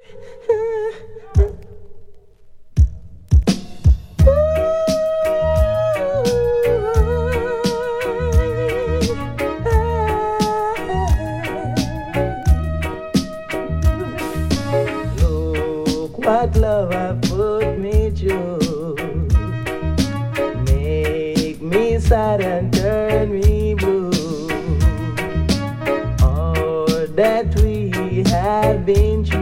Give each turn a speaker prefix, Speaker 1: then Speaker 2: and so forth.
Speaker 1: Look what love have put me through. Make me sad and turn me blue. All that we have been through.